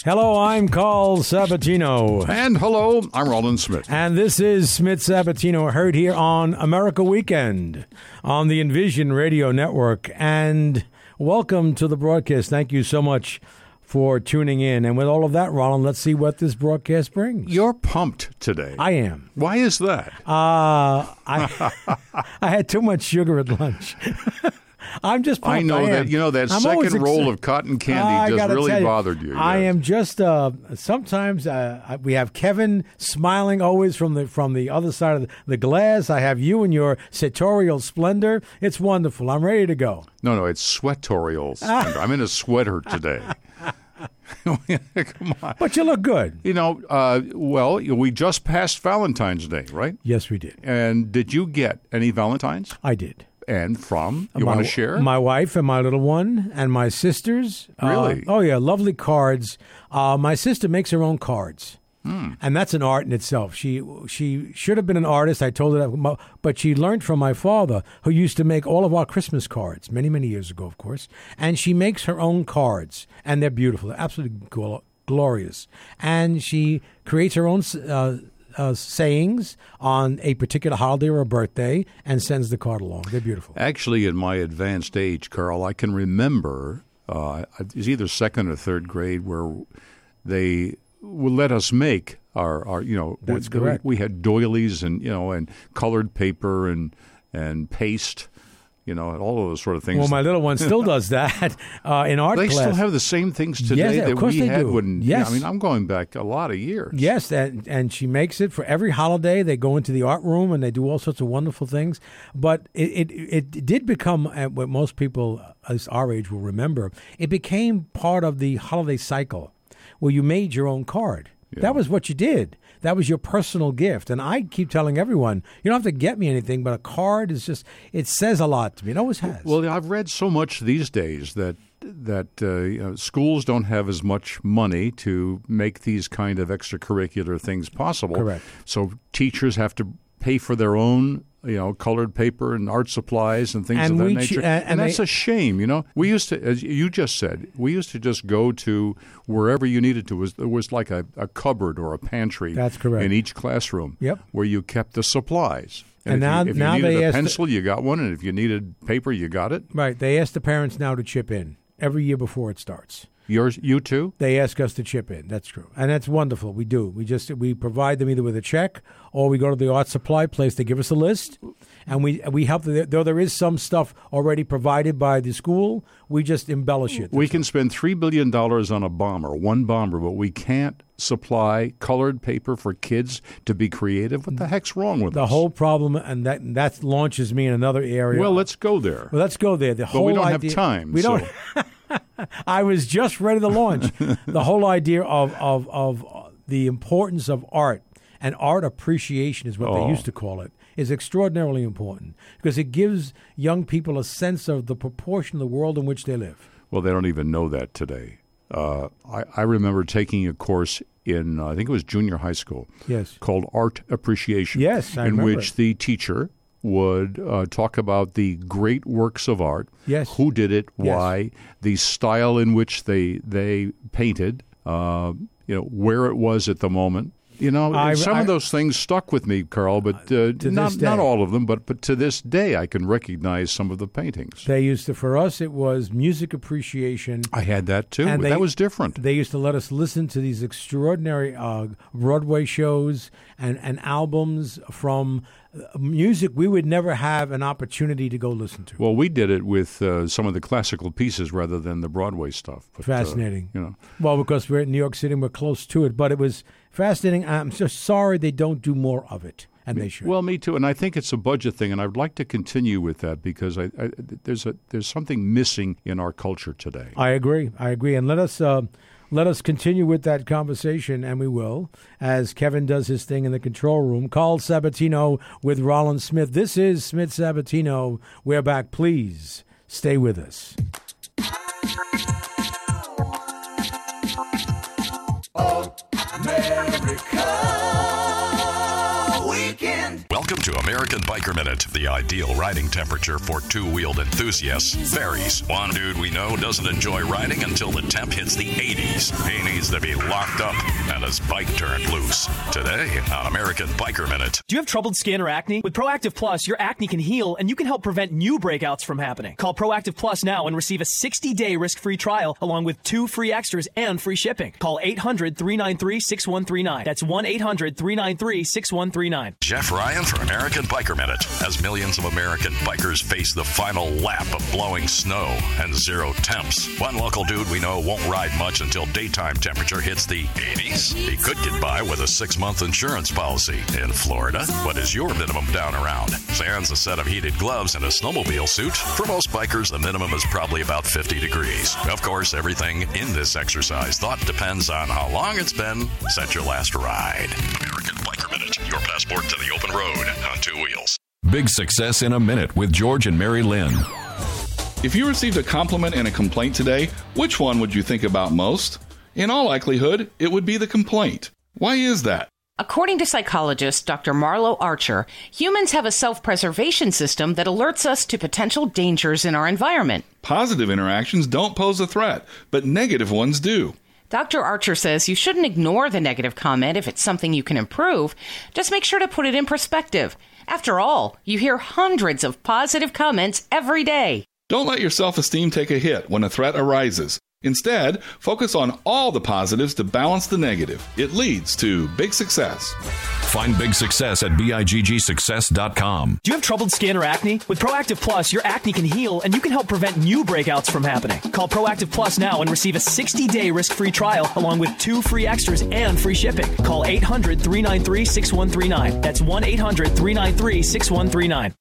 Hello, I'm Carl Sabatino. And hello, I'm Roland Smith. And this is Smith Sabatino, heard here on America Weekend on the Envision Radio Network. And welcome to the broadcast. Thank you so much for tuning in. And with all of that, Roland, let's see what this broadcast brings. You're pumped today. I am. Why is that? I had too much sugar at lunch. I'm just pumped. I know that. You know, that second roll of cotton candy just really bothered you. I am just, sometimes we have Kevin smiling always from the other side of the glass. I have you and your sartorial splendor. It's wonderful. I'm ready to go. No, it's sweatorial splendor. I'm in a sweater today. Come on. But you look good. You know, well, we just passed Valentine's Day, right? Yes, we did. And did you get any Valentines? I did. And from? You want to share? My wife and my little one and my sisters. Really? Oh, yeah. Lovely cards. My sister makes her own cards. And that's an art in itself. She should have been an artist. I told her that. But she learned from my father, who used to make all of our Christmas cards many, many years ago, of course. And she makes her own cards. And they're beautiful. They're absolutely glorious. And she creates her own sayings on a particular holiday or a birthday and sends the card along. They're beautiful. Actually, in my advanced age, Carl, I can remember it was either second or third grade where they would let us make our That's correct. We had doilies and and colored paper and paste. All of those sort of things. Well, my little one still does that in art class. They still have the same things today that we had do. when. Yes. I mean, I'm going back a lot of years. Yes, and she makes it for every holiday. They go into the art room and they do all sorts of wonderful things. But it did become, what most people our age will remember, it became part of the holiday cycle where you made your own card. Yeah. That was what you did. That was your personal gift. And I keep telling everyone, you don't have to get me anything, but a card is just, it says a lot to me. It always has. Well, I've read so much these days that schools don't have as much money to make these kind of extracurricular things possible. Correct. So teachers have to pay for their own colored paper and art supplies and things of that nature. And that's a shame, We used to, as you just said, we used to just go to wherever you needed to. It was like a cupboard or a pantry. That's correct. In each classroom. Yep. Where you kept the supplies. And if you needed they a pencil, you got one. And if you needed paper, you got it. Right. They ask the parents now to chip in every year before it starts. You too? They ask us to chip in. That's true. And that's wonderful. We do. We provide them either with a check or we go to the art supply place. They give us a list and we help them. Though there is some stuff already provided by the school, we just embellish it. We can spend $3 billion on one bomber, but we can't supply colored paper for kids to be creative. What the heck's wrong with us? The whole problem, and that launches me in another area. Well, let's go there. The but whole we don't idea, have time. We don't. I was just ready to launch. The whole idea of the importance of art and art appreciation is what they used to call it, is extraordinarily important because it gives young people a sense of the proportion of the world in which they live. Well, they don't even know that today. I remember taking a course in, I think it was junior high school, yes, called Art Appreciation. Yes, I in remember which the teacher would talk about the great works of art, yes, who did it, why, the style in which they painted, where it was at the moment. Some of those things stuck with me, Carl, but not all of them. But to this day, I can recognize some of the paintings. They used to, for us, it was music appreciation. I had that too, but that was different. They used to let us listen to these extraordinary Broadway shows and albums from music we would never have an opportunity to go listen to. Well, we did it with some of the classical pieces rather than the Broadway stuff. But, fascinating. Well, because we're in New York City and we're close to it, but it was fascinating. I'm just sorry they don't do more of it, and they should. Well, me too, and I think it's a budget thing, and I'd like to continue with that because there's something missing in our culture today. I agree, and let us continue with that conversation, and we will, as Kevin does his thing in the control room. Carl Sabatino with Roland Smith. This is Smith Sabatino. We're back. Please stay with us. America Weekend. Welcome to to American Biker Minute. The ideal riding temperature for two-wheeled enthusiasts varies. One dude we know doesn't enjoy riding until the temp hits the 80s. He needs to be locked up and his bike turned loose. Today on American Biker Minute. Do you have troubled skin or acne? With Proactive Plus, your acne can heal and you can help prevent new breakouts from happening. Call Proactive Plus now and receive a 60-day risk-free trial along with 2 free extras and free shipping. Call 800-393-6139. That's 1-800-393-6139. Jeff Ryan for American Biker Minute. As millions of American bikers face the final lap of blowing snow and zero temps, one local dude we know won't ride much until daytime temperature hits the 80s. He could get by with a 6-month insurance policy. In Florida, what is your minimum down around? Sans a set of heated gloves and a snowmobile suit, for most bikers, the minimum is probably about 50 degrees. Of course, everything in this exercise thought depends on how long it's been since your last ride. American Biker Minute, your passport to the open road on 2 wheels. Big Success in a Minute with George and Mary Lynn. If you received a compliment and a complaint today, which one would you think about most? In all likelihood, it would be the complaint. Why is that? According to psychologist Dr. Marlo Archer, humans have a self-preservation system that alerts us to potential dangers in our environment. Positive interactions don't pose a threat, but negative ones do. Dr. Archer says you shouldn't ignore the negative comment if it's something you can improve. Just make sure to put it in perspective. After all, you hear hundreds of positive comments every day. Don't let your self-esteem take a hit when a threat arises. Instead, focus on all the positives to balance the negative. It leads to big success. Find Big Success at BIGGsuccess.com. Do you have troubled skin or acne? With Proactive Plus, your acne can heal and you can help prevent new breakouts from happening. Call Proactive Plus now and receive a 60-day risk-free trial along with 2 free extras and free shipping. Call 800-393-6139. That's 1-800-393-6139.